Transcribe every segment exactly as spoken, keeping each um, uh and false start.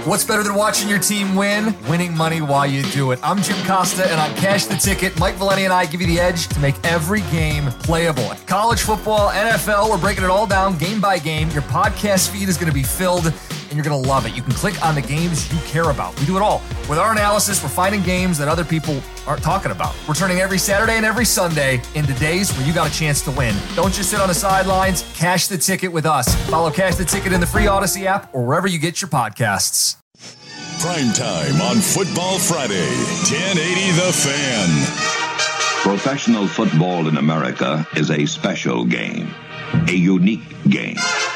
What's better than watching your team win? Winning money while you do it. I'm Jim Costa, and on Cash the Ticket, Mike Valeni and I give you the edge to make every game playable. College football, N F L, we're breaking it all down game by game. Your podcast feed is going to be filled, and you're going to love it. You can click on the games you care about. We do it all. With our analysis, we're finding games that other people aren't talking about. We're turning every Saturday and every Sunday into days where you got a chance to win. Don't just sit on the sidelines. Cash the Ticket with us. Follow Cash the Ticket in the free Odyssey app or wherever you get your podcasts. Prime time on Football Friday. ten eighty The Fan. Professional football in America is a special game, a unique game.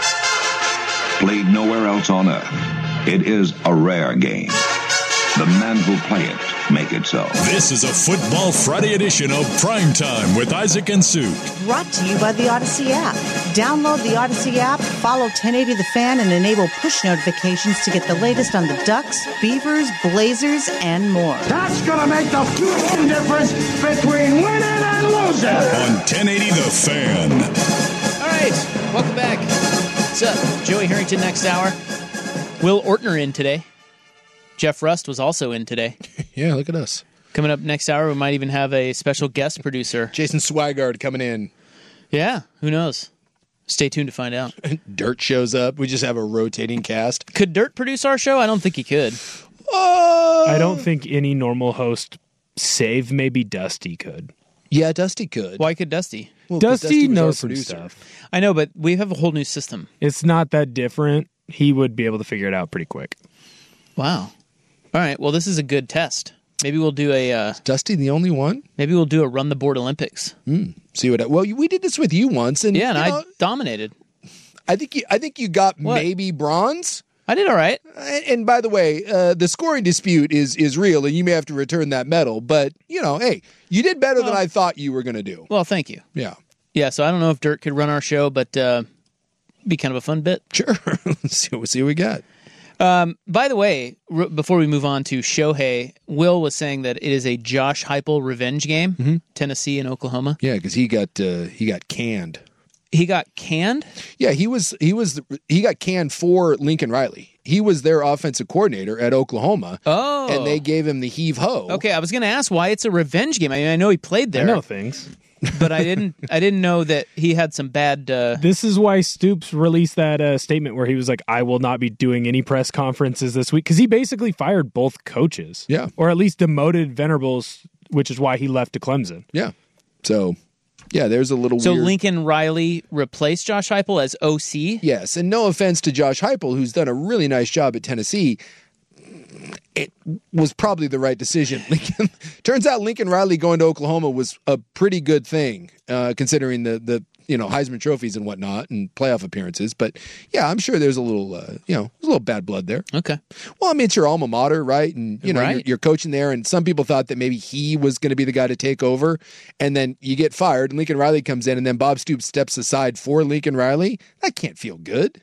Played nowhere else on earth. It is a rare game. The men who play it make it so. This is a Football Friday edition of Prime Time with Isaac and Sue. Brought to you by the Odyssey app. Download the Odyssey app, follow ten eighty The Fan, and enable push notifications to get the latest on the Ducks, Beavers, Blazers, and more. That's going to make the fucking difference between winning and losing. On ten eighty The Fan. All right, welcome back. What's up? Joey Harrington next hour. Will Ortner in today. Jeff Rust was also in today. Yeah, look at us. Coming up next hour, we might even have a special guest producer. Jason Swigard coming in. Yeah, who knows? Stay tuned to find out. Dirt shows up. We just have a rotating cast. Could Dirt produce our show? I don't think he could. Uh, I don't think any normal host, save maybe Dusty, could. Yeah, Dusty could. Why could Dusty? Well, Dusty, Dusty knows some stuff. I know, but we have a whole new system. It's not that different. He would be able to figure it out pretty quick. Wow. All right. Well, this is a good test. Maybe we'll do a. Uh, is Dusty the only one? Maybe we'll do a run the board Olympics. Mm, see what? I, well, we did this with you once, and yeah, and you I know, dominated. I think you. I think you got What? maybe bronze. I did all right. And, and by the way, uh, the scoring dispute is is real, and you may have to return that medal. But you know, hey, you did better well, than I thought you were going to do. Well, thank you. Yeah. Yeah. So I don't know if Dirt could run our show, but uh, it'd be kind of a fun bit. Sure. Let's see, we'll see what we got. Um, by the way, r- before we move on to Shohei, Will was saying that it is a Josh Heupel revenge game, mm-hmm. Tennessee and Oklahoma. Yeah, because he got uh, he got canned. He got canned? Yeah, he was he was he got canned for Lincoln Riley. He was their offensive coordinator at Oklahoma. Oh, and they gave him the heave ho. Okay, I was going to ask why it's a revenge game. I mean, I know he played there. I know things. But I didn't. I didn't know that he had some bad. Uh... This is why Stoops released that uh, statement where he was like, "I will not be doing any press conferences this week," because he basically fired both coaches. Yeah, or at least demoted Venables, which is why he left to Clemson. Yeah. So, yeah, there's a little. So weird... Lincoln Riley replaced Josh Heupel as O C. Yes, and no offense to Josh Heupel, who's done a really nice job at Tennessee. It was probably the right decision. Lincoln, turns out Lincoln Riley going to Oklahoma was a pretty good thing, uh, considering the the you know Heisman trophies and whatnot and playoff appearances. But yeah, I'm sure there's a little uh, you know there's a little bad blood there. Okay. Well, I mean it's your alma mater, right? And you know right. you're, you're coaching there, and some people thought that maybe he was going to be the guy to take over, and then you get fired, and Lincoln Riley comes in, and then Bob Stoops steps aside for Lincoln Riley. That can't feel good.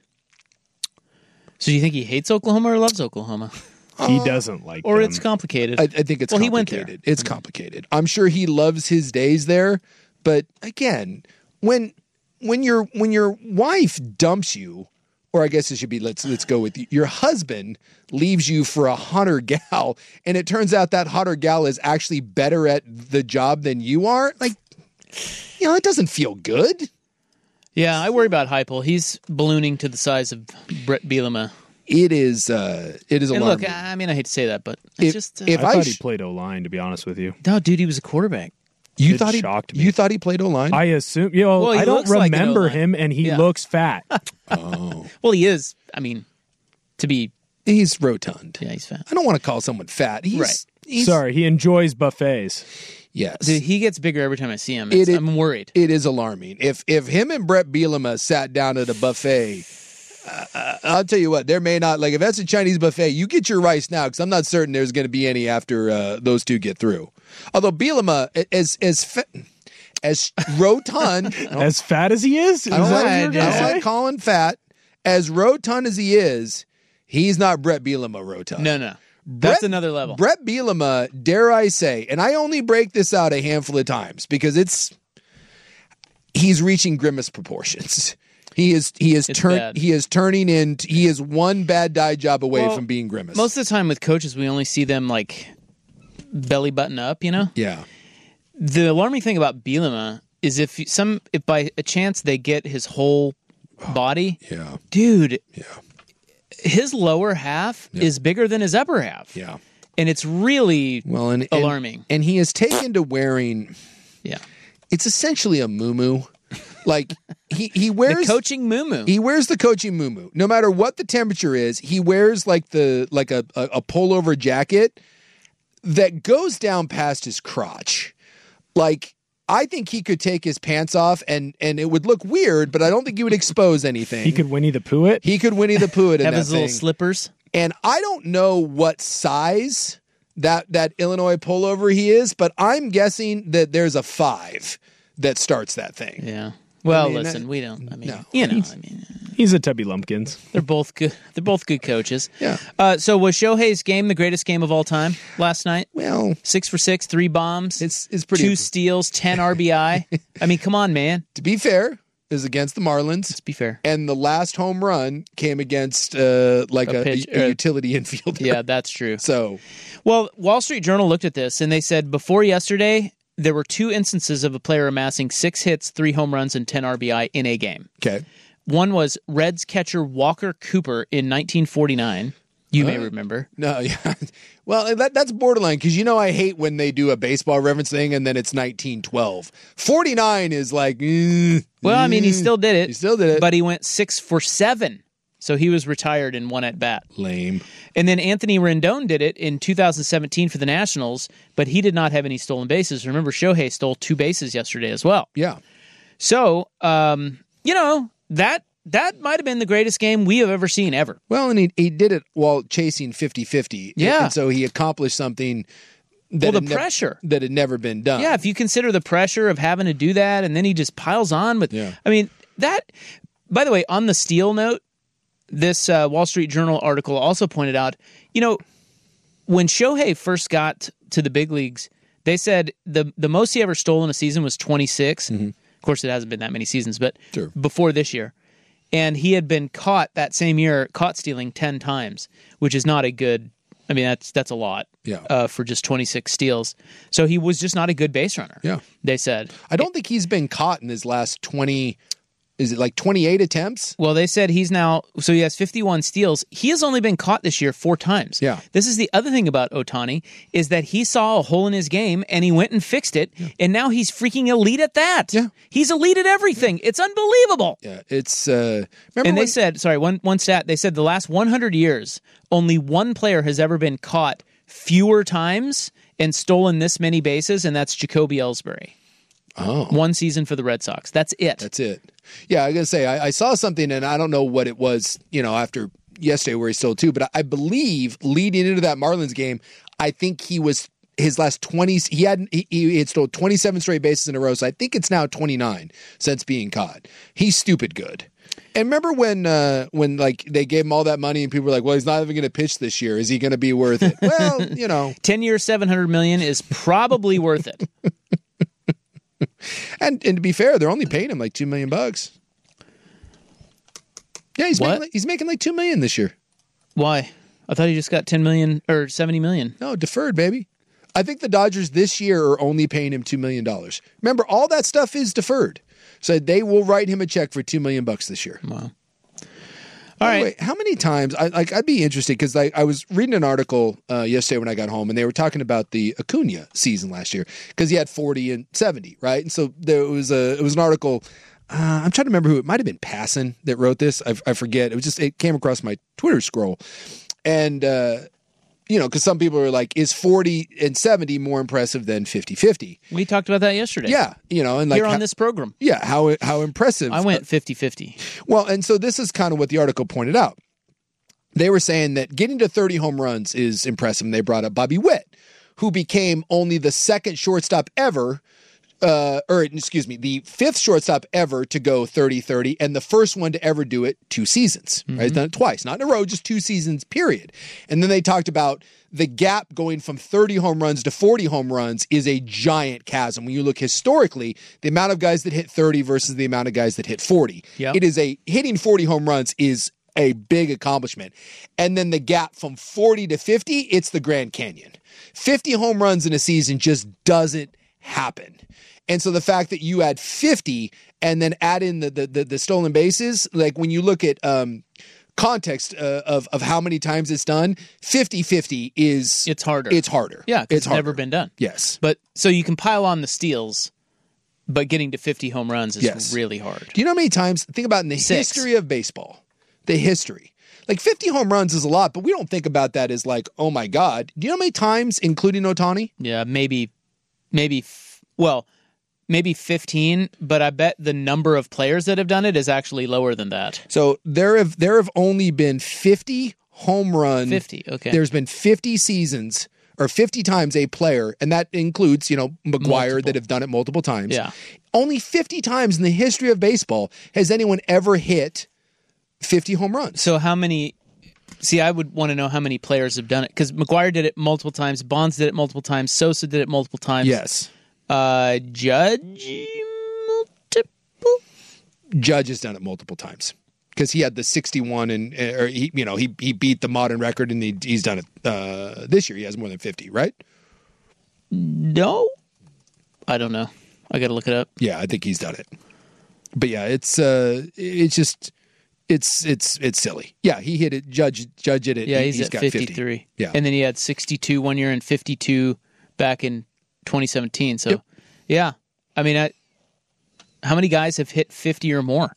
So do you think he hates Oklahoma or loves Oklahoma? He doesn't like Or them. it's complicated. I, I think it's well, complicated. He went there. It's complicated. I'm sure he loves his days there, but again, when when your when your wife dumps you, or I guess it should be let's let's go with you, your husband leaves you for a hunter gal, and it turns out that hunter gal is actually better at the job than you are. Like, you know, it doesn't feel good. Yeah, I worry about Heupel. He's ballooning to the size of Brett Bielema. It is. Uh, it is and alarming. look, I mean, I hate to say that, but it's if, just. Uh, if I, I thought sh- he played O-line, to be honest with you. No, dude, he was a quarterback. You it thought he shocked me. You thought he played O-line? I assume. You know, Well, he I don't looks like an remember O-line. him, and he Yeah. looks fat. Oh, Well, he is. I mean, to be. he's rotund. Yeah, he's fat. I don't want to call someone fat. He's, Right. He's, Sorry, he enjoys buffets. Yes. Dude, he gets bigger every time I see him. It It's, is- I'm worried. It is alarming. If if him and Brett Bielema sat down at a buffet, uh, I'll tell you what, there may not, like if that's a Chinese buffet, you get your rice now because I'm not certain there's going to be any after uh, those two get through. Although Bielema, as as fa- as rotund, I don't- As fat as he is? Is I don't, that like, what you were I gonna don't say? like calling fat, as rotund as he is, he's not Brett Bielema rotund. No, no. That's Brett- another level. Brett Bielema, dare I say, and I only break this out a handful of times because it's he's reaching grimace proportions. He is he is It's turn bad. he is turning in. He is one bad dye job away Well, from being Grimace. Most of the time with coaches, we only see them like belly button up, you know? yeah. The alarming thing about Bielema is if some if by a chance they get his whole body, Yeah. dude, Yeah. his lower half is bigger than his upper half. Yeah. And it's really Well, and, and alarming. And he has taken to wearing. Yeah. It's essentially a muumuu. Like he he The wears coaching muumuu. He wears the coaching muumuu. No matter what the temperature is, he wears like the like a, a, a pullover jacket that goes down past his crotch. Like I think he could take his pants off and and it would look weird, but I don't think he would expose anything. He could Winnie the Pooh it. He could Winnie the Pooh it in Have that his little thing. slippers. And I don't know what size that that Illinois pullover he is, but I'm guessing that there's a five that starts that thing. Yeah. Well, I mean, listen, that- we don't. I mean, no. you know, I mean, He's a Tubby Lumpkins. they're both good. They're both good coaches. Yeah. Uh, so was Shohei's game the greatest game of all time last night? Well, Six for six, three bombs, it's it's pretty. two steals, ten R B I. I mean, come on, man. To be fair, is against the Marlins. Let's be fair. And the last home run came against uh, like A a, pitch- a uh, utility infielder. Yeah, that's true. So Well, Wall Street Journal looked at this and they said before yesterday there were two instances of a player amassing six hits, three home runs, and ten R B I in a game. okay, One was Reds catcher Walker Cooper in nineteen forty-nine. You may Uh, remember. no, yeah. Well, that that's borderline because you know I hate when they do a baseball reference thing and then it's nineteen twelve. forty-nine is like. mm, Well, I mean, he mm. still did it. He still did it. But he went six for seven. So he was retired in one at bat. Lame. And then Anthony Rendon did it in two thousand seventeen for the Nationals, but he did not have any stolen bases. Remember, Shohei stole two bases yesterday as well. Yeah. So, um, you know, that that might have been the greatest game we have ever seen ever. Well, and he he did it while chasing fifty-fifty. Yeah. And so he accomplished something that Well, the had nev- pressure. that had never been done. Yeah, if you consider the pressure of having to do that, and then he just piles on with. Yeah. I mean, that. By the way, on the steal note, this uh, Wall Street Journal article also pointed out, you know, when Shohei first got to the big leagues, they said the the most he ever stole in a season was twenty-six. Of course, it hasn't been that many seasons, but Sure. before this year. And he had been caught that same year, caught stealing ten times, which is not a good. I mean, that's that's a lot. Yeah. Uh, for just twenty-six steals, so he was just not a good base runner. Yeah. They said. I don't think he's been caught in his last twenty. Is it like twenty-eight attempts? Well, they said he's now, so he has fifty-one steals. He has only been caught this year four times. Yeah. This is the other thing about Ohtani, is that he saw a hole in his game and he went and fixed it, and now he's freaking elite at that. Yeah. He's elite at everything. It's unbelievable. Yeah. It's uh remember And they when- said, sorry, one, one stat, they said the last one hundred years, only one player has ever been caught fewer times and stolen this many bases, and that's Jacoby Ellsbury. Oh. One season for the Red Sox. That's it. That's it. Yeah, I gotta say, I, I saw something, and I don't know what it was. You know, after yesterday where he stole two, but I, I believe leading into that Marlins game, I think he was his last twenty. He had he, he had stole twenty-seven straight bases in a row, so I think it's now twenty-nine since being caught. He's stupid good. And remember when uh, when like they gave him all that money, and people were like, "Well, he's not even going to pitch this year. Is he going to be worth it?" Well, you know, ten years, seven hundred million is probably worth it. and and to be fair, they're only paying him like two million bucks. Yeah, he's What? making like, he's making like two million this year. Why? I thought he just got ten million or seventy million. No, deferred, baby. I think the Dodgers this year are only paying him two million dollars. Remember, all that stuff is deferred, so they will write him a check for two million bucks this year. Wow. By All the right. way, how many times? I, like, I'd be interested because I, I was reading an article uh, yesterday when I got home, and they were talking about the Acuna season last year because he had forty and seventy, right? And so there was a it was an article. Uh, I'm trying to remember who it might have been. Passon that wrote this. I, I forget. It was just it came across my Twitter scroll, and uh, you know, because some people are like, is forty and seventy more impressive than fifty-fifty? We talked about that yesterday. Yeah, you know, and like Here on how- this program. yeah, how how impressive. I went fifty-fifty. Well, and so this is kind of what the article pointed out. They were saying that getting to thirty home runs is impressive. And they brought up Bobby Witt, who became only the second shortstop ever uh, or excuse me, the fifth shortstop ever to go thirty thirty, and the first one to ever do it two seasons. Mm-hmm. Right? He's done it twice, not in a row, just two seasons, period. And then they talked about the gap going from thirty home runs to forty home runs is a giant chasm. When you look historically, the amount of guys that hit thirty versus the amount of guys that hit forty, yep. it is a hitting forty home runs is a big accomplishment. And then the gap from forty to fifty, it's the Grand Canyon. fifty home runs in a season just doesn't happen. And so the fact that you add fifty and then add in the the, the, the stolen bases, like when you look at um, context uh, of, of how many times it's done, fifty-fifty is... It's harder. It's harder. Yeah, it's, it's never been done. Yes. But so you can pile on the steals, but getting to fifty home runs is yes. really hard. Do you know how many times, think about in the Six. history of baseball, the history, like fifty home runs is a lot, but we don't think about that as like, oh my God. Do you know how many times, including Ohtani? Yeah, maybe, maybe, f- well, maybe fifteen, but I bet the number of players that have done it is actually lower than that. So there have there have only been fifty home run. fifty, okay. There's been fifty seasons or fifty times a player, and that includes, you know, McGwire Multiple. that have done it multiple times. Yeah. Only fifty times in the history of baseball has anyone ever hit fifty home runs. So how many... See, I would want to know how many players have done it, because McGwire did it multiple times, Bonds did it multiple times, Sosa did it multiple times. Yes. Uh, Judge multiple. Judge has done it multiple times because he had the sixty-one and or he, you know, he he beat the modern record and he, he's done it uh, this year. He has more than fifty, right? No, I don't know. I got to look it up. Yeah, I think he's done it. But yeah, it's uh, it's just it's it's it's silly. Yeah, he hit it. Judge Judge did it. Yeah, he, he's, he's at got fifty-three. fifty. Yeah, and then he had sixty-two one year and fifty-two back in twenty seventeen. So, yep. yeah, I mean, I, how many guys have hit fifty or more?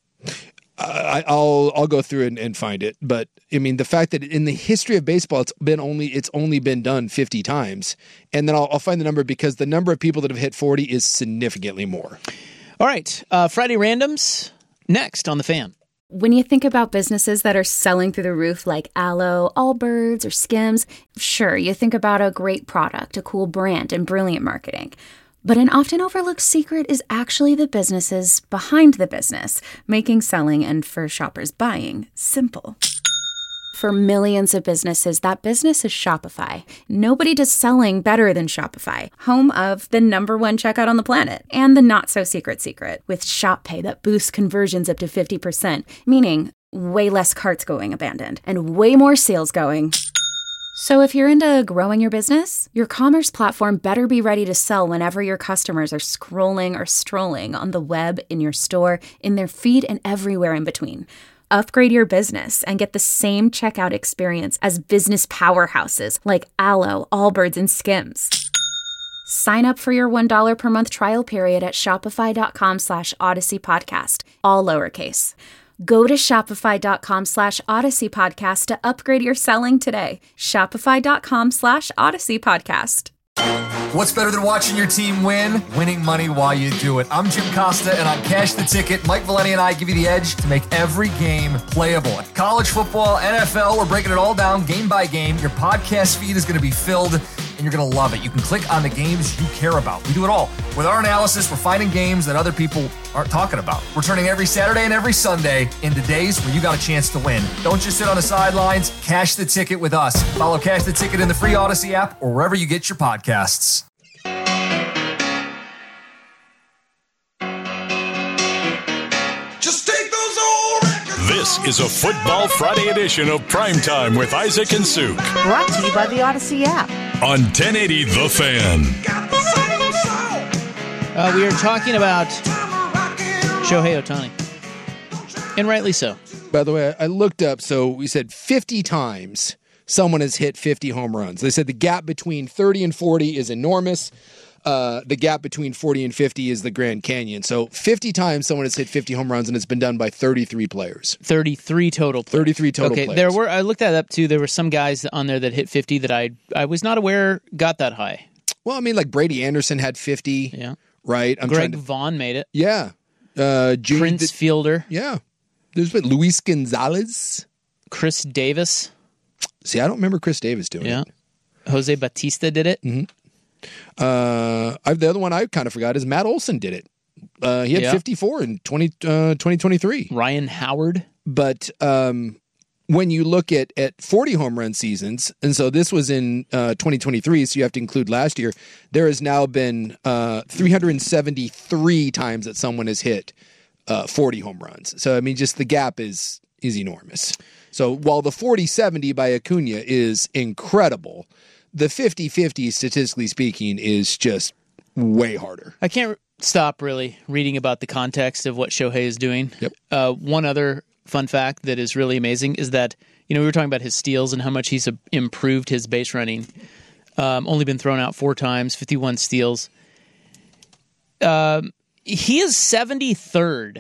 I, I'll I'll go through and, and find it. But I mean, the fact that in the history of baseball, it's been only it's only been done fifty times, and then I'll, I'll find the number because the number of people that have hit forty is significantly more. All right, uh, Friday randoms next on the Fan. When you think about businesses that are selling through the roof like Aloe, Allbirds, or Skims, sure, you think about a great product, a cool brand, and brilliant marketing. But an often overlooked secret is actually the businesses behind the business, making selling and for shoppers buying simple. For millions of businesses, that business is Shopify. Nobody does selling better than Shopify, home of the number one checkout on the planet, and the not-so-secret secret, with Shop Pay that boosts conversions up to fifty percent, meaning way less carts going abandoned, and way more sales going. So if you're into growing your business, your commerce platform better be ready to sell whenever your customers are scrolling or strolling on the web, in your store, in their feed, and everywhere in between. Upgrade your business and get the same checkout experience as business powerhouses like Aloe, Allbirds, and Skims. Sign up for your one dollar per month trial period at shopify.com slash Odyssey Podcast, all lowercase. Go to shopify.com slash Odyssey Podcast to upgrade your selling today. Shopify.com slash Odyssey Podcast. What's better than watching your team win? Winning money while you do it. I'm Jim Costa, and on Cash the Ticket, Mike Valeni and I give you the edge to make every game playable. College football, N F L, we're breaking it all down game by game. Your podcast feed is going to be filled, and you're going to love it. You can click on the games you care about. We do it all. With our analysis, we're finding games that other people aren't talking about. We're turning every Saturday and every Sunday into days where you got a chance to win. Don't just sit on the sidelines. Cash the Ticket with us. Follow Cash the Ticket in the free Odyssey app or wherever you get your podcasts. Just take those old records. This is a Football Friday edition of Primetime with Isaac and Suk Brought to you by the Odyssey app. on ten eighty The Fan. Got the same soul. Uh, we are talking about Time of rockin' Shohei Ohtani, and rightly so. By the way, I looked up, so we said fifty times someone has hit fifty home runs. They said the gap between thirty and forty is enormous. Uh, the gap between forty and fifty is the Grand Canyon. So fifty times someone has hit fifty home runs, and it's been done by thirty-three players. thirty-three total. Players. thirty-three total okay, players. there were. I looked that up too. There were some guys on there that hit fifty that I I was not aware got that high. Well, I mean, like Brady Anderson had fifty, Yeah. right? I'm Greg trying to, Vaughn made it. yeah. Uh, June, Prince Fielder, yeah. There's been Luis Gonzalez. Chris Davis. See, I don't remember Chris Davis doing Yeah. it. Jose Batista did it. Mm-hmm. Uh, I, the other one I kind of forgot is Matt Olson did it. Uh, he had Yeah. fifty-four in twenty, uh, twenty twenty-three. Ryan Howard. But um, when you look at, at forty home run seasons, and so this was in uh, twenty twenty-three, so you have to include last year, there has now been uh, three hundred seventy-three times that someone has hit uh, forty home runs. So, I mean, just the gap is is enormous. So while the forty seventy by Acuna is incredible, the fifty fifty, statistically speaking, is just way harder. I can't stop really reading about the context of what Shohei is doing. Yep. Uh, one other fun fact that is really amazing is that, you know, we were talking about his steals and how much he's improved his base running. Um, only been thrown out four times, fifty-one steals. Um, he is seventy-third.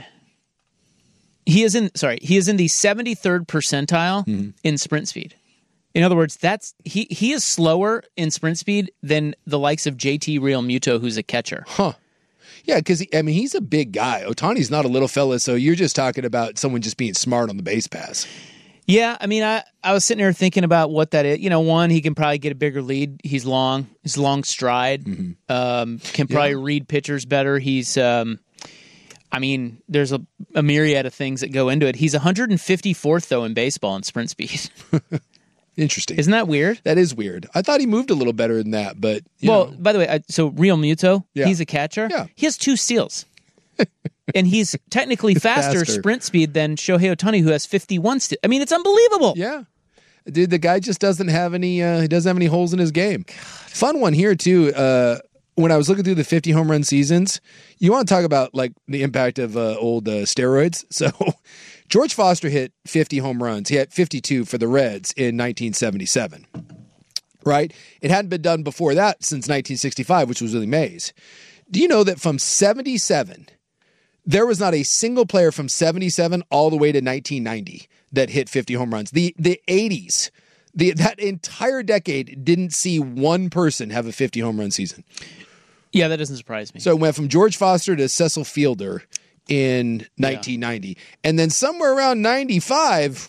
He is in sorry, he is in the seventy-third percentile mm-hmm. in sprint speed. In other words, that's he he is slower in sprint speed than the likes of J T Realmuto, who's a catcher. Huh. Yeah, because, I mean, he's a big guy. Ohtani's not a little fella, so you're just talking about someone just being smart on the base pass. Yeah, I mean, I, I was sitting there thinking about what that is. You know, one, he can probably get a bigger lead. He's long. He's long stride. Mm-hmm. Um, can probably yeah. read pitchers better. He's, um, I mean, there's a, a myriad of things that go into it. He's one hundred fifty-fourth, though, in baseball in sprint speed. Interesting. Isn't that weird? That is weird. I thought he moved a little better than that, but you well, know. by the way, I, so Realmuto, Yeah. he's a catcher. Yeah. He has two steals, and he's technically faster, Faster. sprint speed than Shohei Ohtani, who has fifty-one steals. I mean, it's unbelievable. Yeah, dude, the guy just doesn't have any. Uh, he doesn't have any holes in his game. Fun one here too. Uh, when I was looking through the fifty home run seasons, you want to talk about like the impact of uh, old uh, steroids. So. George Foster hit fifty home runs. He had fifty-two for the Reds in nineteen seventy-seven, right? It hadn't been done before that since nineteen sixty-five, which was Willie Mays. Do you know that from seventy-seven, there was not a single player from seventy-seven all the way to nineteen ninety that hit fifty home runs? The the eighties, the that entire decade didn't see one person have a fifty home run season. Yeah, that doesn't surprise me. So it went from George Foster to Cecil Fielder in nineteen ninety. Yeah. And then somewhere around ninety-five,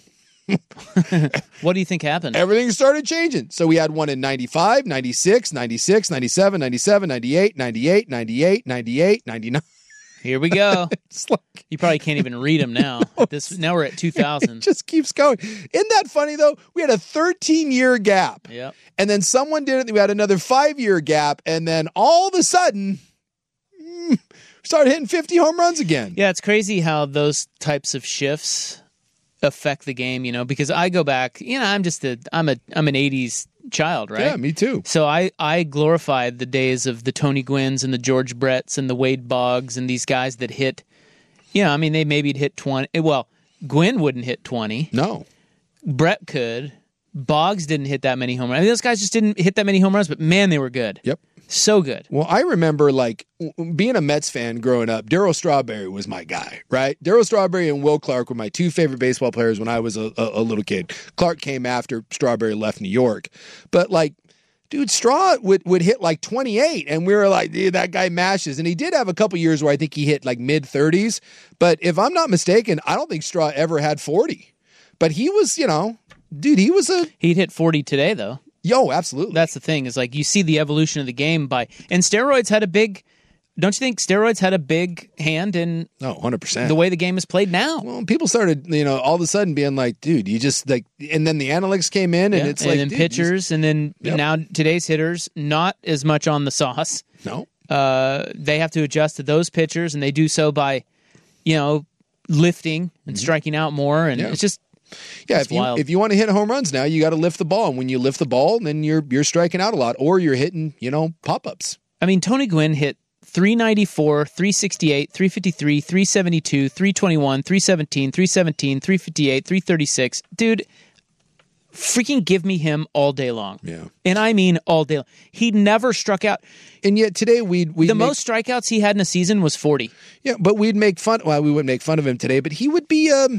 what do you think happened? Everything started changing. So we had one in ninety-five, ninety-six, ninety-six, ninety-seven, ninety-seven, ninety-eight, ninety-eight, ninety-eight, ninety-eight, ninety-nine. Here we go. It's like, you probably can't even read them now. At this, now we're at two thousand. It just keeps going. Isn't that funny, though? We had a thirteen-year gap. Yep. And then someone did it. We had another five-year gap. And then all of a sudden, mm, started hitting fifty home runs again. Yeah, it's crazy how those types of shifts affect the game, you know, because I go back, you know, I'm just a I'm a I'm an eighties child, right? Yeah, me too. So I I glorified the days of the Tony Gwynns and the George Bretts and the Wade Boggs and these guys that hit, you know, I mean, they maybe hit twenty. Well, Gwynn wouldn't hit twenty. No. Brett could. Boggs didn't hit that many home runs. I mean, those guys just didn't hit that many home runs, but man, they were good. Yep. So good. Well, I remember like being a Mets fan growing up. Darryl Strawberry was my guy, right? Darryl Strawberry and Will Clark were my two favorite baseball players when I was a, a, a little kid. Clark came after Strawberry left New York. But like, dude, Straw would, would hit like twenty-eight, and we were like, dude, that guy mashes. And he did have a couple years where I think he hit like mid-thirties. But if I'm not mistaken, I don't think Straw ever had forty. But he was, you know, dude, he was a... He'd hit forty today, though. Yo, absolutely. That's the thing, is like you see the evolution of the game by, and steroids had a big, don't you think steroids had a big hand in oh, one hundred percent the way the game is played now? Well, people started, you know, all of a sudden being like, dude, you just like, and then the analytics came in and yeah. it's and like, then dude, pitchers, you... and then yep. now today's hitters, not as much on the sauce. No. Uh, they have to adjust to those pitchers, and they do so by, you know, lifting and mm-hmm. striking out more, and yeah. it's just, Yeah, It's if you wild. if you want to hit home runs now, you got to lift the ball. And when you lift the ball, then you're you're striking out a lot, or you're hitting, you know, pop ups. I mean, Tony Gwynn hit three ninety-four, three sixty-eight, three fifty-three, three seventy-two, three twenty-one, three seventeen, three seventeen, three fifty-eight, three thirty-six. Dude, freaking give me him all day long. Yeah, and I mean all day long. He never struck out. And yet today we'd we the make, most strikeouts he had in a season was forty. Yeah, but we'd make fun. Well, we wouldn't make fun of him today, but he would be um.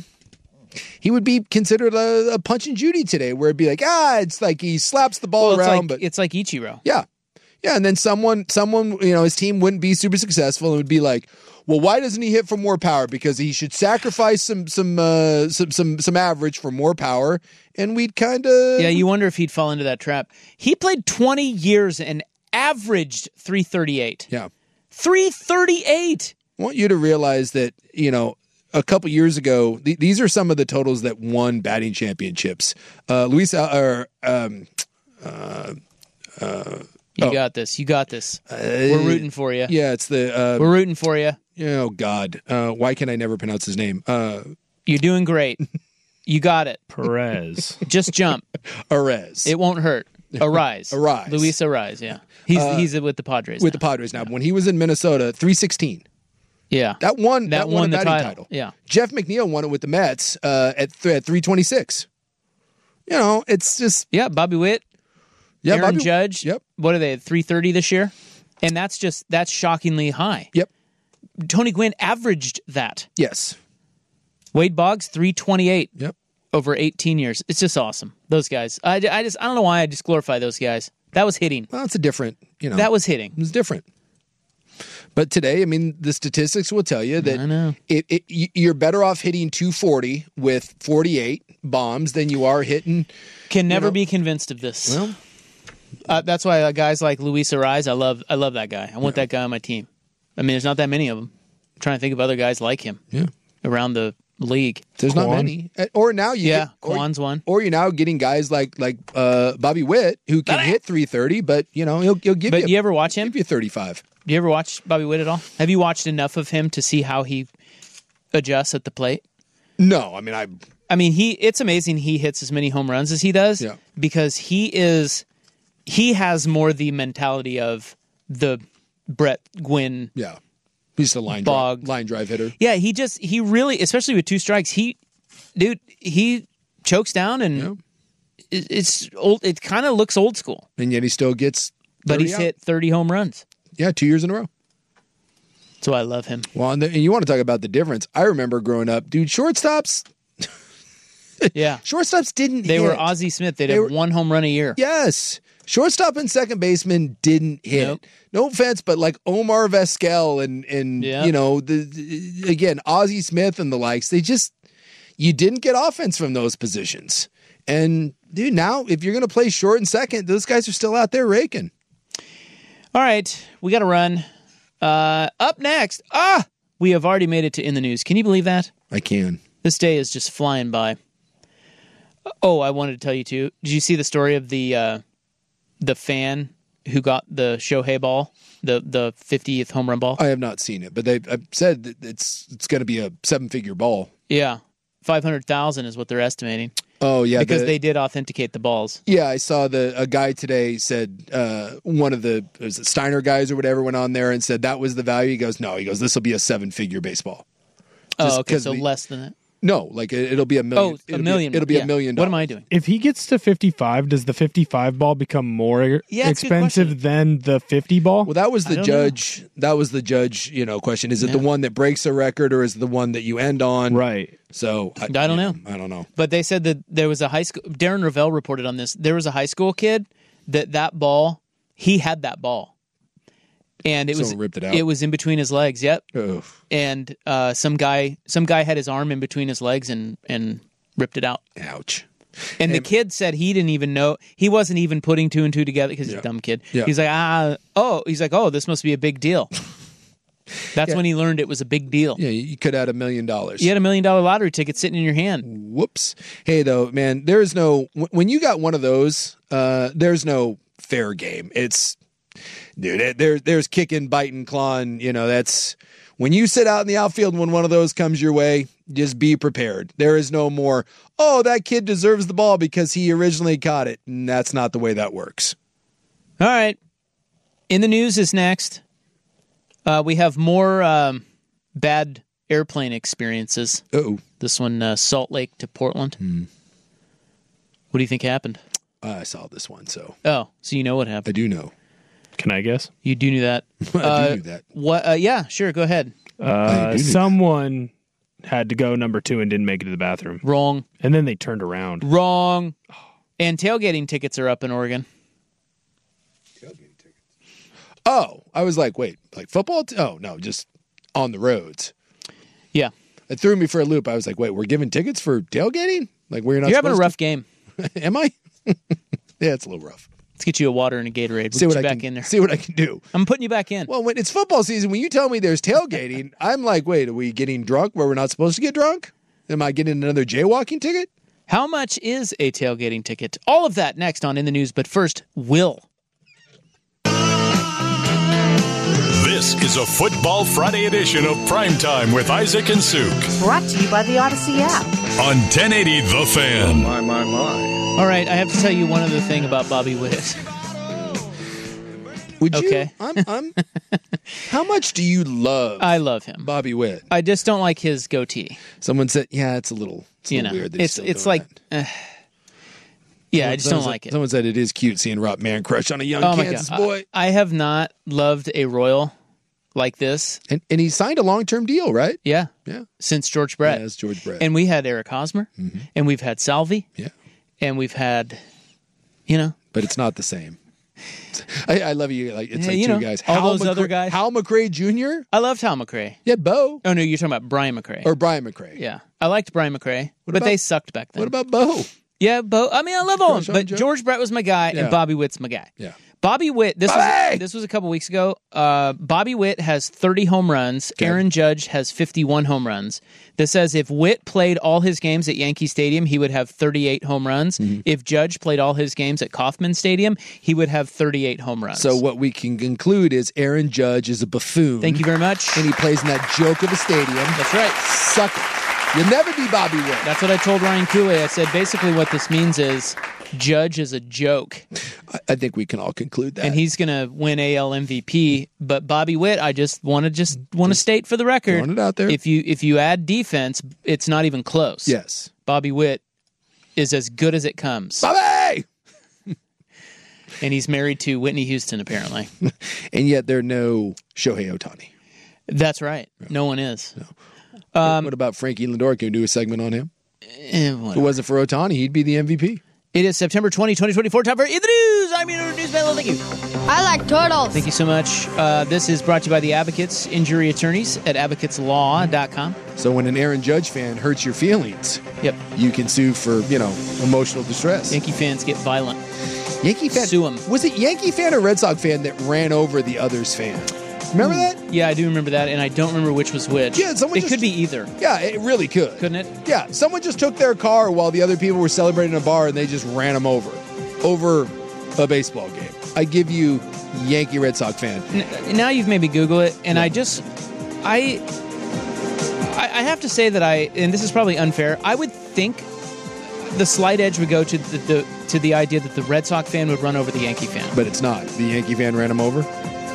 He would be considered a, a Punch and Judy today, where it'd be like, ah, it's like he slaps the ball well, it's around, like, but it's like Ichiro. Yeah, yeah, and then someone, someone, you know, his team wouldn't be super successful, and would be like, well, why doesn't he hit for more power? Because he should sacrifice some, some, uh, some, some, some average for more power, and we'd kind of yeah. You wonder if he'd fall into that trap. He played twenty years and averaged three thirty-eight. Yeah. three thirty-eight. I want you to realize that, you know, a couple years ago, th- these are some of the totals that won batting championships. Uh, Luis, uh, or, um, uh, uh, You oh. got this. You got this. We're rooting for you. Yeah, it's the. Uh, We're rooting for you. Oh, God. Uh, why can I never pronounce his name? Uh, You're doing great. You got it. Perez. Just jump. Arez. It won't hurt. Arise. Arise. Luis Arise, yeah. He's Uh, he's with the Padres. with now. the Padres now. When he was in Minnesota, three sixteen. Yeah. That won. That That, won won a the batting title. title. Yeah. Jeff McNeil won it with the Mets uh, at th- at three twenty six. You know, it's just Yeah, Bobby Witt, yeah. Aaron Bobby, Judge. Yep. What are they, three thirty this year? And that's just, that's shockingly high. Yep. Tony Gwynn averaged that. Yes. Wade Boggs, three twenty-eight. Yep. Over eighteen years. It's just awesome. Those guys. I, I just, I don't know why I just glorify those guys. That was hitting. Well, it's a different. You know, That was hitting. it was different. But today, I mean, the statistics will tell you that I know. It, it, y- you're better off hitting two forty with forty-eight bombs than you are hitting. Can never know- be convinced of this. Well, Uh, that's why uh, guys like Luis Arise, I love I love that guy. I want that guy on my team. I mean, there's not that many of them. I'm trying to think of other guys like him yeah. around the league. There's not Kwan. many. Uh, Or now you Yeah, get, or, Kwan's one. or you're now getting guys like like uh, Bobby Witt who can hit three thirty, but you know he'll he'll give But you you ever watch him? give you thirty-five. Do you ever watch Bobby Witt at all? Have you watched enough of him to see how he adjusts at the plate? No, I mean I I mean, he it's amazing he hits as many home runs as he does Yeah. because he is he has more the mentality of the Brett Gwynn. yeah. He's the line Bog. drive, line drive hitter. Yeah, he just he really, especially with two strikes, he dude, he chokes down and Yeah. it- it's old. It kind of looks old school, And yet he still gets but thirty he's out. hit thirty home runs. Yeah, two years in a row. So I love him. Well, and, the, and you want to talk about the difference. I remember growing up, dude, shortstops Yeah, shortstops didn't they hit. were Ozzie Smith. They'd They have were- one home run a year. Yes. Shortstop and second baseman didn't hit. Nope. No offense, but like Omar Vizquel and and Yeah. you know the, the again Ozzie Smith and the likes, they just you didn't get offense from those positions. And dude, now if you're gonna play short and second, those guys are still out there raking. All right, we got to run. Uh, up next, ah, we have already made it to In the News. Can you believe that? I can. This day is just flying by. Oh, I wanted to tell you too. Did you see the story of the uh, the fan who got the Shohei ball, the the fiftieth home run ball? I have not seen it, but they've I've said that it's it's going to be a seven figure ball. Yeah, five hundred thousand is what they're estimating Oh yeah, because the- they did authenticate the balls. Yeah, I saw the a guy today said uh, one of the was it Steiner guys or whatever went on there and said that was the value. He goes, no, he goes, this will be a seven figure baseball. Just Oh, okay, 'cause so the- less than that. No, like it, it'll be a million. Oh, a it'll million. Be, it'll be yeah. a million. What am I dollars. doing? If he gets to fifty-five, does the fifty-five ball become more Yeah, that's a good expensive question. than the fifty ball? Well, that was I the don't judge. That was the judge. You know, question: is it the Yeah. one that breaks a record or is it the one that you end on? Right. So I, I don't you know. I don't know. But they said that there was a high school. Darren Ravel reported on this. There was a high school kid that that ball. He had that ball, and it was Someone ripped it out. It was in between his legs. Yep. Ugh. And uh, some guy, some guy had his arm in between his legs and and ripped it out. Ouch. And the And- kid said he didn't even know. He wasn't even putting two and two together because he's Yeah. a dumb kid. Yeah. He's like, ah, oh, he's like, oh, this must be a big deal. That's Yeah. when he learned it was a big deal. Yeah, you could add a million dollars. You had a million dollar lottery ticket sitting in your hand. Whoops. Hey, though, man, there's no wh- when you got one of those, uh, there's no fair game. It's dude, it- there, there's kicking, biting, clawing. You know, that's when you sit out in the outfield when one of those comes your way. Just be prepared. There is no more. Oh, that kid deserves the ball because he originally caught it. And that's not the way that works. All right. In the News is next. Uh, we have more um, bad airplane experiences. Oh, This one, uh, Salt Lake to Portland. Hmm. What do you think happened? I saw this one, so Oh, so you know what I happened. do know. Can I guess? You do know that. I Uh, do know that. What? Uh, yeah, sure. Go ahead. Uh, do need- someone had to go number two and didn't make it to the bathroom. Wrong. And then they turned around. Wrong. And tailgating tickets are up in Oregon. Oh, I was like, wait, like football? T- oh no, just on the roads. Yeah. It threw me for a loop. I was like, wait, we're giving tickets for tailgating? Like we're not. You're having a supposed rough game. to? Am I? Yeah, it's a little rough. Let's get you a water and a Gatorade. We'll See get what you I back can in there. see what I can do. I'm putting you back in. Well, when it's football season, when you tell me there's tailgating, I'm like, wait, are we getting drunk where we're not supposed to get drunk? Am I getting another jaywalking ticket? How much is a tailgating ticket? All of that next on In the News, but first, Will. This is a Football Friday edition of Primetime with Isaac and Suk Brought to you by the Odyssey app. on ten eighty The Fan. My, my, my. All right, I have to tell you one other thing about Bobby Witt. Would you? Okay. I'm, I'm, how much do you love I love him. Bobby Witt? I just don't like his goatee. Someone said, yeah, it's a little, it's a You little know, weird that he's it's still it's doing like, that. uh, yeah, I just Someone don't said- like it. Someone said it is cute seeing Rob Man crush on a young Oh my Kansas God. boy. I, I have not loved a Royal like this. And, and he signed a long-term deal, right? Yeah, Yeah. since George Brett. Yeah, it's George Brett. And we had Eric Hosmer, Mm-hmm. and we've had Salvi, yeah. and we've had, you know, But it's not the same. I, I love you. Like it's Yeah, like you two know, guys. all Hal those other McRae- guys. Hal McRae Junior I loved Hal McRae. Yeah, Bo. Oh no, you're talking about Brian McRae. Or Brian McRae. yeah, I liked Brian McRae, but about- they sucked back then. What about Bo? Yeah, Bo. I mean, I love all of Crush them, on but Joe? George Brett was my guy, Yeah. and Bobby Witt's my guy. Yeah. Bobby Witt. This Bobby! was this was a couple weeks ago. Uh, Bobby Witt has thirty home runs. Okay. Aaron Judge has fifty-one home runs. This says if Witt played all his games at Yankee Stadium, he would have thirty-eight home runs. Mm-hmm. If Judge played all his games at Kauffman Stadium, he would have thirty-eight home runs. So what we can conclude is Aaron Judge is a buffoon. thank you very much. And he plays in that joke of a stadium. That's right. Suck it. You'll never be Bobby Witt. That's what I told Ryan Cooley. I said basically what this means is Judge is a joke, I, I think we can all conclude that. and he's going to win A L M V P. But Bobby Witt, I just want to just want to state for the record, throwing it out there. if you if you add defense, it's not even close. Yes. Bobby Witt is as good as it comes, Bobby! and he's married to Whitney Houston. Apparently, And yet there are no Shohei Ohtani. that's right. No one is. Um, what about Frankie Lindor? Can we do a segment on him? Eh, If whatever. it wasn't for Ohtani, he'd be the M V P. It is September twentieth, twenty twenty-four. Time for In the News. I'm your news fellow. Thank you. I like turtles. Thank you so much. Uh, this is brought to you by the Advocates Injury Attorneys at advocates law dot com. So when an Aaron Judge fan hurts your feelings, Yep. you can sue for, you know, emotional distress. Yankee fans get violent. Yankee fan. Sue 'em. Was it Yankee fan or Red Sox fan that ran over the other's fan? Remember that? Yeah, I do remember that, and I don't remember which was which. Yeah, someone it just- could be either, Yeah, it really could. couldn't it? Yeah, someone just took their car while the other people were celebrating in a bar and they just ran them over. Over a baseball game. I give you Yankee Red Sox fan. N- now you've made me Google it, and I just, I, I, I have to say that I, and this is probably unfair. I would think the slight edge would go to the, the to the idea that the Red Sox fan would run over the Yankee fan. But it's not. The Yankee fan ran him over.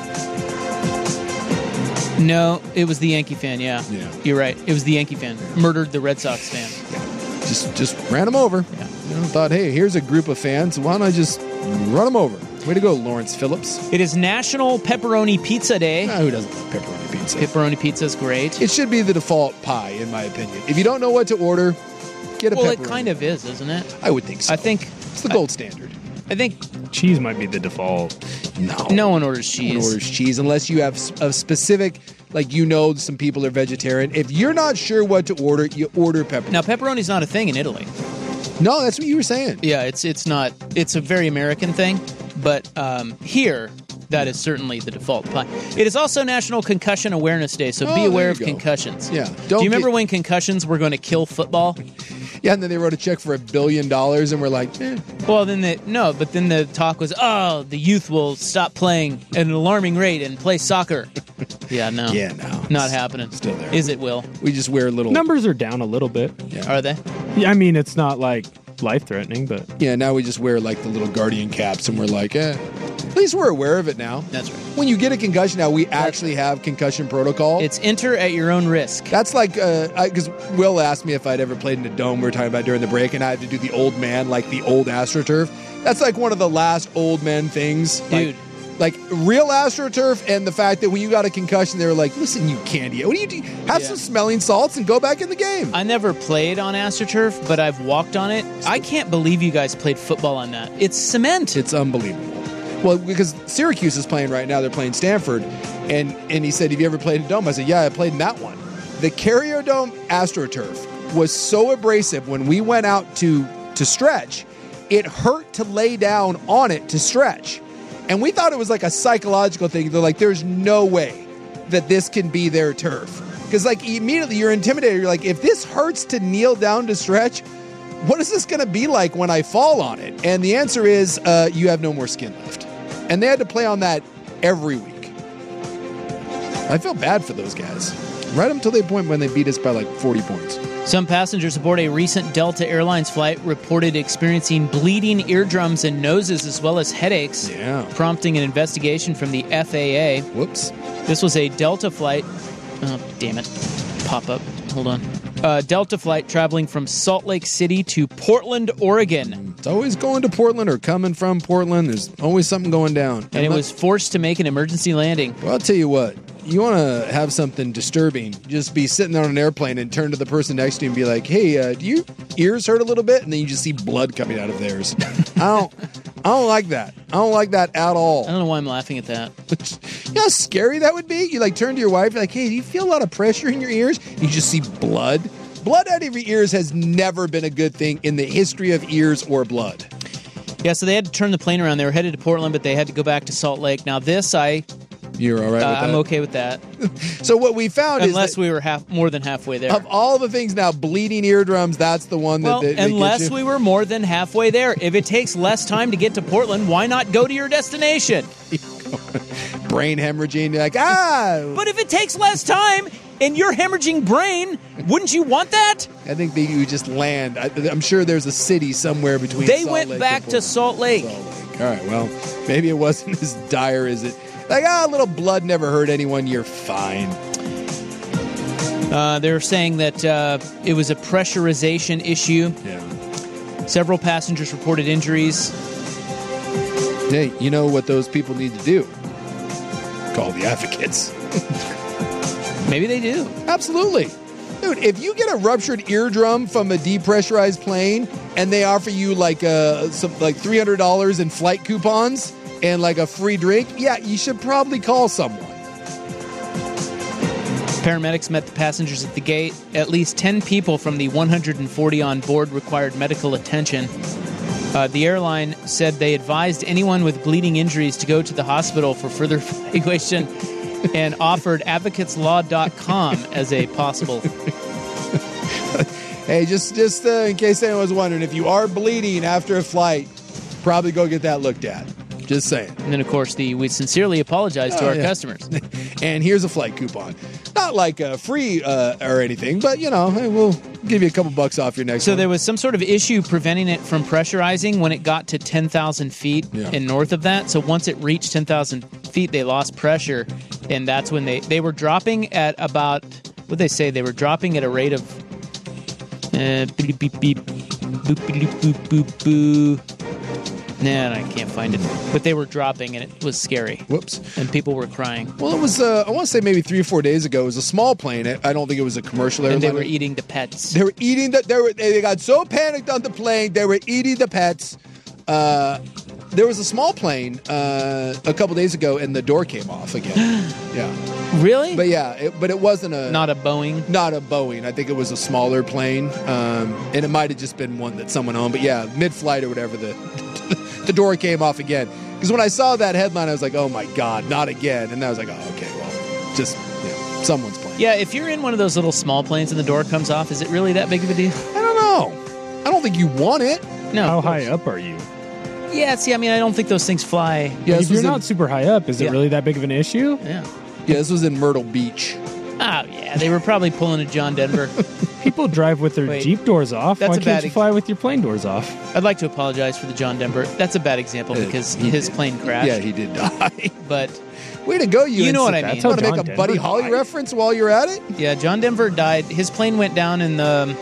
No, it was the Yankee fan. Yeah, Yeah. you're right. It was the Yankee fan murdered the Red Sox fan. Just just ran him over. Yeah. You know, thought, hey, here's a group of fans. Why don't I just run them over? Way to go, Lawrence Phillips. It is National Pepperoni Pizza Day. Ah, who doesn't love pepperoni pizza? Pepperoni pizza is great. It should be the default pie, in my opinion. If you don't know what to order, get a well, pepperoni. it kind of is, isn't it? I would think so. I think it's the gold standard. I think Cheese might be the default. No. no one orders No one cheese. orders cheese unless you have s- a specific, like you know some people are vegetarian. If you're not sure what to order, you order pepperoni. Now, pepperoni's not a thing in Italy. No, that's what you were saying. Yeah, it's it's not. It's a very American thing, but um, here that is certainly the default pie. It is also National Concussion Awareness Day, so Oh, be there aware you of go. concussions. Yeah, Do don't you remember get- when concussions were going to kill football? Yeah, and then they wrote a check for a billion dollars, and we're like, eh. Well, then the no, but then the talk was, oh, the youth will stop playing at an alarming rate and play soccer. Yeah, no, Yeah, no. not happening. Still there. Is it? Will We just wear little. Numbers are down a little bit. are they? Yeah, I mean, it's not like life threatening, but Yeah, now we just wear like the little guardian caps, and we're like, eh. At least we're aware of it now. That's right. When you get a concussion now, we actually have concussion protocol. It's enter at your own risk. That's like, because Will asked me if I'd ever played in a dome. We were talking about during the break, and I had to do the old man, like the old AstroTurf. That's like one of the last old men things. Dude. Like, like real AstroTurf, and the fact that when you got a concussion, they were like, listen, you candy. What do you do? Have Yeah. some smelling salts and go back in the game. I never played on AstroTurf, but I've walked on it. I can't believe you guys played football on that. It's cement. It's unbelievable. Well, because Syracuse is playing right now. They're playing Stanford. And and he said, have you ever played in a dome? I said, yeah, I played in that one. The Carrier Dome AstroTurf was so abrasive when we went out to, to stretch. it hurt to lay down on it to stretch. And we thought it was like a psychological thing. They're like, there's no way that this can be their turf. Because like immediately you're intimidated. You're like, if this hurts to kneel down to stretch, what is this going to be like when I fall on it? And the answer is uh, you have no more skin left. And they had to play on that every week. I feel bad for those guys. Right up until the point when they beat us by like forty points. Some passengers aboard a recent Delta Airlines flight reported experiencing bleeding eardrums and noses as well as headaches, yeah. prompting an investigation from the F A A. Whoops. This was a Delta flight. Oh, damn it. Pop up. Hold on. Uh, Delta flight traveling from Salt Lake City to Portland, Oregon. It's always going to Portland or coming from Portland. There's always something going down. And it was forced to make an emergency landing. Well, I'll tell you what. You want to have something disturbing, just be sitting there on an airplane and turn to the person next to you and be like, hey, uh, do your ears hurt a little bit? And then you just see blood coming out of theirs. I don't I don't like that. I don't like that at all. I don't know why I'm laughing at that. You know how scary that would be? You like turn to your wife, you're like, hey, do you feel a lot of pressure in your ears? And you just see blood. Blood out of your ears has never been a good thing in the history of ears or blood. Yeah, so they had to turn the plane around. They were headed to Portland, but they had to go back to Salt Lake. Now this, I... You're all right with uh, that? I'm okay with that. So what we found unless is... Unless we were half, more than halfway there. Of all the things now, bleeding eardrums, that's the one that... Well, that, that unless we were more than halfway there. If it takes less time to get to Portland, why not go to your destination? Brain hemorrhaging, you're like, ah! But if it takes less time and you're hemorrhaging brain, wouldn't you want that? I think that you just land. I, I'm sure there's a city somewhere between They Salt went Lake back to Salt Lake. Salt Lake. All right, well, maybe it wasn't as dire as it... Like, ah, a little blood never hurt anyone. You're fine. Uh, they're saying that uh, it was a pressurization issue. Yeah. Several passengers reported injuries. Hey, you know what those people need to do? Call the advocates. Maybe they do. Absolutely. Dude, if you get a ruptured eardrum from a depressurized plane and they offer you like uh, some, like three hundred dollars in flight coupons and like a free drink, yeah, you should probably call someone. Paramedics met the passengers at the gate. At least ten people from the one hundred forty on board required medical attention. Uh, the airline said they advised anyone with bleeding injuries to go to the hospital for further evaluation and offered advocates law dot com as a possible. Hey, just just uh, in case anyone was wondering, if you are bleeding after a flight, probably go get that looked at. Just saying. And then, of course, the we sincerely apologize to oh, our yeah. customers. And here's a flight coupon. Not like uh, free uh, or anything, but, you know, hey, we'll give you a couple bucks off your next so one. So there was some sort of issue preventing it from pressurizing when it got to ten thousand feet yeah. and north of that. So once it reached ten thousand feet, they lost pressure. And that's when they, they were dropping at about, what did they say? They were dropping at a rate of uh, beep, beep, beep, boop, boop, boop, boop, boop. Nah, I can't find it. But they were dropping, and it was scary. Whoops. And people were crying. Well, it was, uh, I want to say maybe three or four days ago. It was a small plane. I don't think it was a commercial airline. And they were eating the pets. They were eating the, they were, they got so panicked on the plane, they were eating the pets. Uh, there was a small plane uh, a couple days ago, and the door came off again. Yeah. Really? But yeah, it, but it wasn't a... Not a Boeing? Not a Boeing. I think it was a smaller plane, um, and it might have just been one that someone owned. But yeah, mid-flight or whatever, the the door came off again. Because when I saw that headline, I was like, oh my God, not again. And I was like, oh, okay, well, just, you know, someone's plane. Yeah, if you're in one of those little small planes and the door comes off, is it really that big of a deal? I don't know. I don't think you want it. No. How high up are you? Yeah, see, I mean, I don't think those things fly. Yeah, if you're not in, super high up, is yeah. it really that big of an issue? Yeah. Yeah, this was in Myrtle Beach. Oh, yeah, they were probably pulling a John Denver. People drive with their Wait, Jeep doors off. Why can't bad you fly with your plane doors off? I'd like to apologize for the John Denver. That's a bad example Uh, because he his did. plane crashed. Yeah, he did die. But way to go, you. You know what I That's mean. Want to John make a Denver Buddy Holly died. reference while you're at it? yeah, John Denver died. His plane went down in the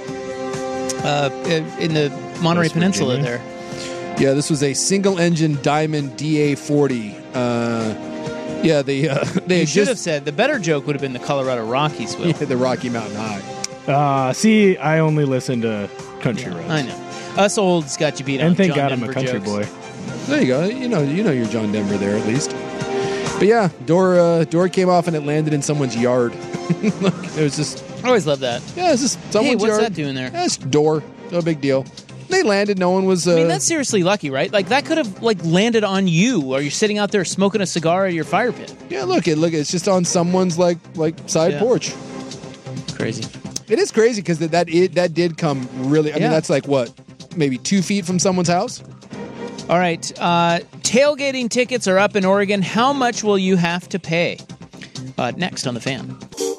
uh, in the Monterey West Peninsula Virginia. there. Yeah, this was a single-engine Diamond D A forty. Uh, yeah, they uh, they You had should just have said the better joke would have been the Colorado Rockies. Will yeah, the Rocky Mountain High. Uh, see, I only listen to country roads. I know us olds got you beat on And thank John God I'm Denver a country jokes. boy. There you go. You know, you know, you're John Denver there at least. But yeah, door uh, door came off and it landed in someone's yard. It was just I always love that. yeah, it's just someone's Hey, what's yard. that doing there? Yeah, it's door. No big deal. They they landed. No one was. Uh, I mean, that's seriously lucky, right? Like that could have like landed on you, or you're sitting out there smoking a cigar at your fire pit. Yeah, look, it look, it's just on someone's like like side Yeah. porch. Crazy. It is crazy because that that, it, that did come really. I Yeah. mean, that's like what, maybe two feet from someone's house. All right, uh, tailgating tickets are up in Oregon. How much will you have to pay? Uh, next on The Fan.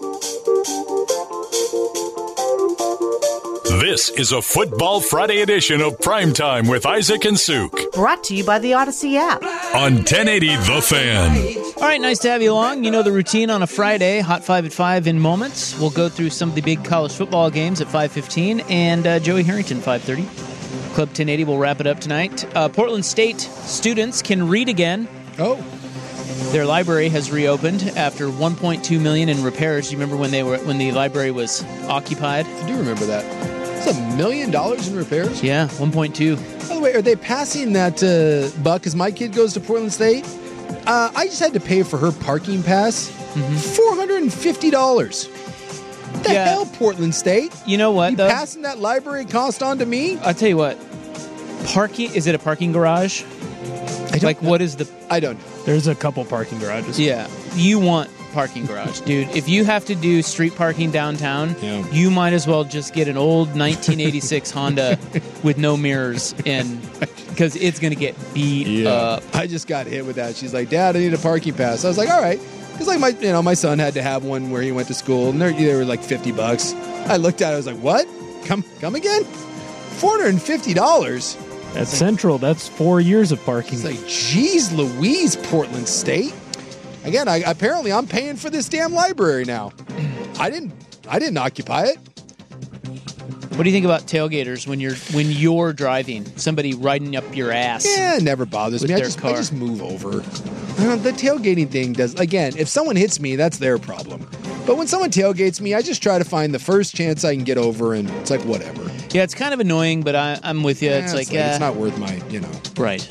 This is a Football Friday edition of Primetime with Isaac and Suk Brought to you by the Odyssey app. on ten eighty The Fan. All right, nice to have you along. You know the routine on a Friday, Hot Five at five in moments. We'll go through some of the big college football games at five fifteen, and uh, Joey Harrington, five thirty. Club ten eighty will wrap it up tonight. Uh, Portland State students can read again. Oh, Their library has reopened after one point two million dollars in repairs. Do you remember when they were when the library was occupied? I do remember that. It's a million dollars in repairs. Yeah, one point two. By the way, are they passing that uh, buck? Because my kid goes to Portland State. Uh, I just had to pay for her parking pass, four hundred and fifty dollars. The Yeah. hell, Portland State? You know what, You though? passing that library cost on to me? I'll tell you what. Parking, is it a parking garage? I don't Like, know. what is the... I don't. There's a couple parking garages. Yeah, you want parking garage, dude. If you have to do street parking downtown, Yeah. you might as well just get an old nineteen eighty-six Honda with no mirrors, and because it's gonna get beat up. I just got hit with that. She's like, "Dad, I need a parking pass." I was like, "All right," because like my, you know, my son had to have one where he went to school, and they they were like fifty bucks. I looked at it, I was like, "What? Come, come again? Four hundred and fifty dollars?" At Central, that's four years of parking. It's like, geez, Louise, Portland State. Again, I, apparently I'm paying for this damn library now. I didn't, I didn't occupy it. What do you think about tailgaters when you're when you're driving? Somebody riding up your ass. Yeah, it never bothers With me. I their just, I car. just move over. Uh, the tailgating thing does. Again, if someone hits me, that's their problem. But when someone tailgates me, I just try to find the first chance I can get over, and it's like whatever. Yeah, it's kind of annoying, but I, I'm with you. Yeah, it's, like, it's uh, not worth my, you know. right.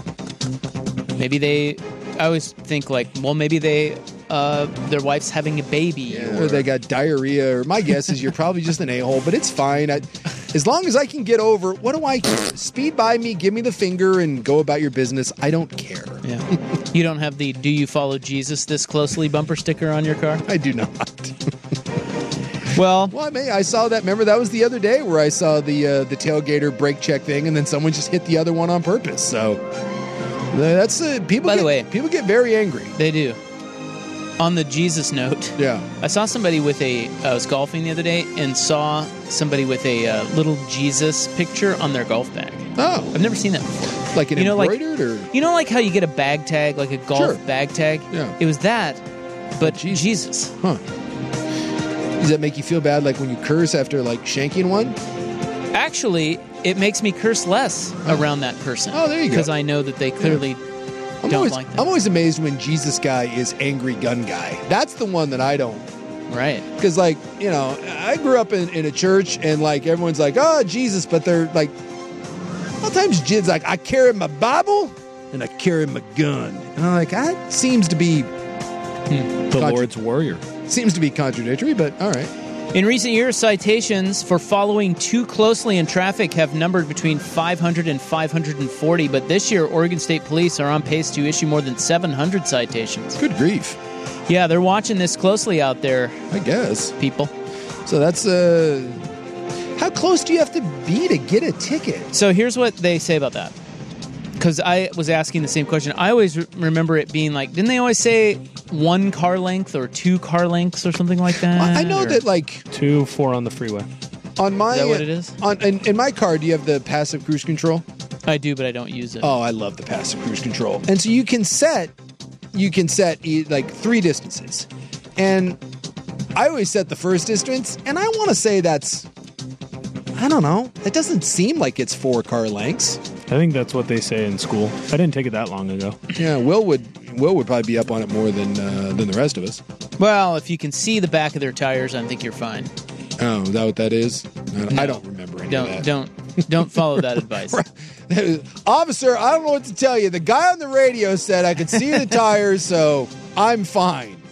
Maybe they. I always think like, well, maybe they. Uh, their wife's having a baby, Yeah, or or they got diarrhea, or my guess is you're probably just an a-hole, but it's fine. I, as long as I can get over, what do I care? Speed by me, give me the finger, and go about your business. I don't care. Yeah. You don't have the "Do you follow Jesus this closely" bumper sticker on your car? I do not. Well, Well, I may. I saw that. Remember, that was the other day where I saw the uh, the tailgater brake check thing, and then someone just hit the other one on purpose. So that's uh, people. By get, the way- people get very angry. they do. On the Jesus note, Yeah. I saw somebody with a. I was golfing the other day and saw somebody with a uh, little Jesus picture on their golf bag. Oh, I've never seen that before. like an You know, like- embroidered or You know, like how you get a bag tag, like a golf Sure. bag tag. Yeah. It was that, but Jesus. Jesus. huh? Does that make you feel bad, like when you curse after like shanking one? Actually, it makes me curse less around that person. Oh, there you go. Because I know that they clearly I'm don't always, like that. I'm always amazed when Jesus guy is angry gun guy. That's the one that I don't. Right. Because, like, you know, I grew up in, in a church and, like, everyone's like, oh, Jesus, but they're like, sometimes Jesus, like, I carry my Bible and I carry my gun. And I'm like, that seems to be, The Contra- Lord's warrior. seems to be contradictory, but all right. In recent years, citations for following too closely in traffic have numbered between five hundred and five hundred forty, but this year, Oregon State Police are on pace to issue more than seven hundred citations. Good grief, Yeah, they're watching this closely out there, I guess. people. So that's, uh, how close do you have to be to get a ticket? So here's what they say about that. Because I was asking the same question. I always re- remember it being like, didn't they always say one car length or two car lengths or something like that? I I know Or- that, like, Two, four on the freeway. on my, Is that what it is? On, in, in my car, do you have the passive cruise control? I do, but I don't use it. Oh, I love the passive cruise control. And so you can set, you can set e- like three distances. And I always set the first distance, and I want to say that's, I don't know, it doesn't seem like it's four car lengths. I think that's what they say in school. I didn't take it that long ago. Yeah, Will would Will would probably be up on it more than uh, than the rest of us. Well, if you can see the back of their tires, I think you're fine. Oh, is that what that is? I don't, I don't remember any Don't of that. don't don't follow that advice. Officer, I don't know what to tell you. The guy on the radio said I could see the tires, so I'm fine.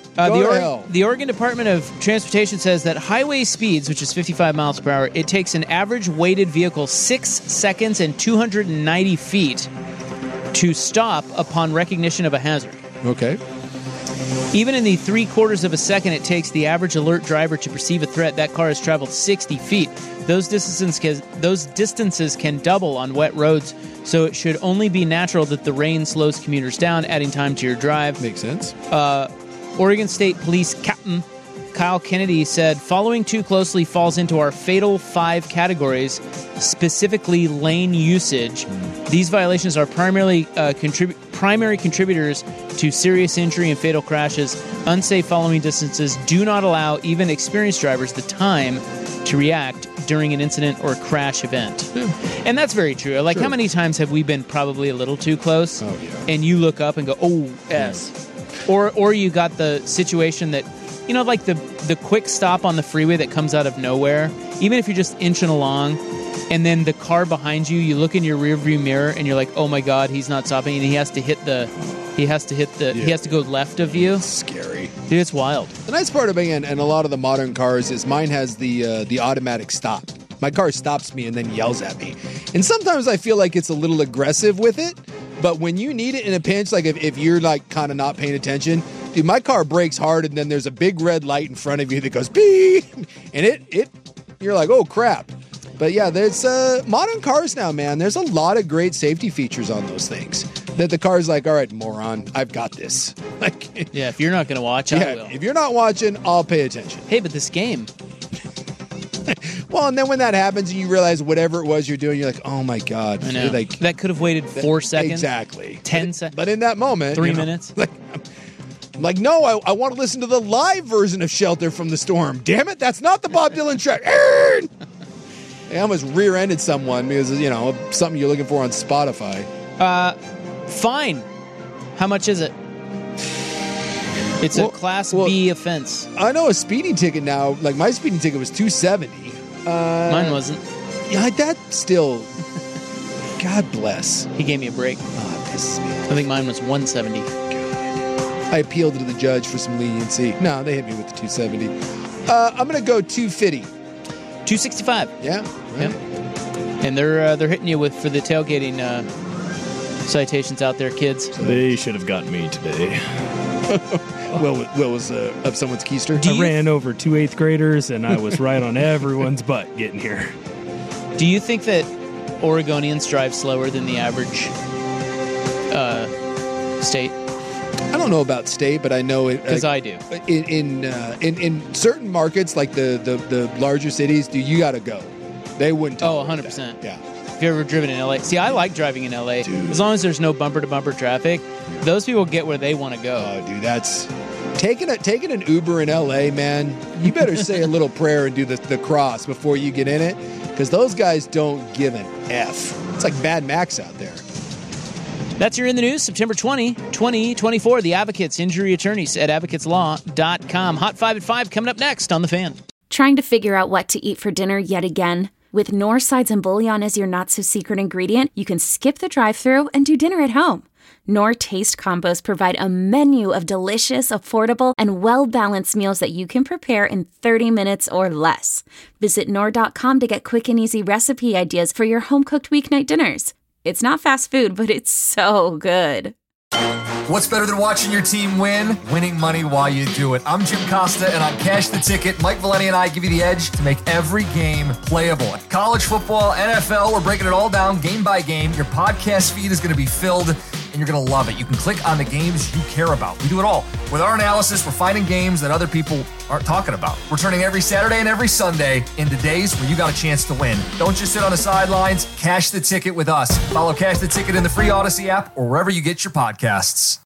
Uh, Go the, to Or- hell. the Oregon Department of Transportation says that highway speeds, which is fifty-five miles per hour, it takes an average weighted vehicle six seconds and two hundred ninety feet to stop upon recognition of a hazard. Okay. Even in the three quarters of a second it takes the average alert driver to perceive a threat, that car has traveled sixty feet. Those distances can, those distances can double on wet roads, so it should only be natural that the rain slows commuters down, adding time to your drive. Makes sense. Uh, Oregon State Police Captain Kyle Kennedy said, following too closely falls into our fatal five categories, specifically lane usage. These violations are primarily uh, contrib- primary contributors to serious injury and fatal crashes. Unsafe following distances do not allow even experienced drivers the time to react during an incident or crash event. And that's very true. Like, Sure. how many times have we been probably a little too close? Oh, yeah. And you look up and go, oh, S. Or or you got the situation that, you know, like the, the quick stop on the freeway that comes out of nowhere, even if you're just inching along, and then the car behind you, you look in your rearview mirror and you're like, oh my God, he's not stopping, and he has to hit the, he has to hit the, Yeah. he has to go left of you. Scary. Dude, it's wild. The nice part about and, and a lot of the modern cars is mine has the uh, the automatic stop. My car stops me and then yells at me. And sometimes I feel like it's a little aggressive with it, but when you need it in a pinch, like if, if you're like kind of not paying attention, dude, my car brakes hard and then there's a big red light in front of you that goes beep, and it it you're like, oh crap. But yeah, there's uh, modern cars now, man. There's a lot of great safety features on those things. That the car's like, all right, moron, I've got this. Like, Yeah, if you're not going to watch, I yeah, will. if you're not watching, I'll pay attention. Hey, but this game, Well, and then when that happens and you realize whatever it was you're doing, you're like, oh my God. I know. Like, that could have waited four seconds. Exactly. ten But- seconds. But in that moment, Three you know, minutes. Like, I'm like, no, I, I want to listen to the live version of Shelter from the Storm. Damn it, that's not the Bob Dylan track. I almost rear-ended someone because, you know, something you're looking for on Spotify. Uh, fine. How much is it? It's Well- a Class well- B offense. I know a speeding ticket now, like my speeding ticket was two seventy. Uh, Mine wasn't. Yeah, that still, God bless. He gave me a break. Oh, it pisses me off. I think mine was one seventy. I appealed to the judge for some leniency. No, they hit me with the two seventy. Uh, I'm going to go two fifty. two sixty-five. Yeah. Right. Yep. And they're uh, they're hitting you with for the tailgating uh, citations out there, kids. They should have gotten me today. Will, Will was uh, up someone's keister. Do I you- ran over two eighth graders, and I was right on everyone's butt getting here. Do you think that Oregonians drive slower than the average uh, state? I don't know about state, but I know it. Because uh, I do. in in, uh, in in certain markets, like the the, the larger cities, do you got to go? They wouldn't. Oh, tolerate one hundred that. percent. Yeah. Have you ever driven in L A? See, I like driving in L A. Dude. As long as there's no bumper-to-bumper traffic, those people get where they want to go. Oh, dude, that's taking a taking an Uber in L A, man. You better say a little prayer and do the the cross before you get in it, because those guys don't give an F. It's like Mad Max out there. That's your In the News, September twentieth, twenty twenty-four. The Advocates, injury attorneys at advocates law dot com. Hot five at five coming up next on The Fan. Trying to figure out what to eat for dinner yet again? With Knorr sides and bouillon as your not-so-secret ingredient, you can skip the drive-thru and do dinner at home. Knorr Taste Combos provide a menu of delicious, affordable, and well-balanced meals that you can prepare in thirty minutes or less. Visit Knorr dot com to get quick and easy recipe ideas for your home-cooked weeknight dinners. It's not fast food, but it's so good. What's better than watching your team win? Winning money while you do it. I'm Jim Costa, and on Cash the Ticket, Mike Valeni and I give you the edge to make every game playable. College football, N F L, we're breaking it all down game by game. Your podcast feed is going to be filled, and you're going to love it. You can click on the games you care about. We do it all. With our analysis, we're finding games that other people aren't talking about. We're turning every Saturday and every Sunday into days where you got a chance to win. Don't just sit on the sidelines. Cash the Ticket with us. Follow Cash the Ticket in the free Odyssey app or wherever you get your podcasts.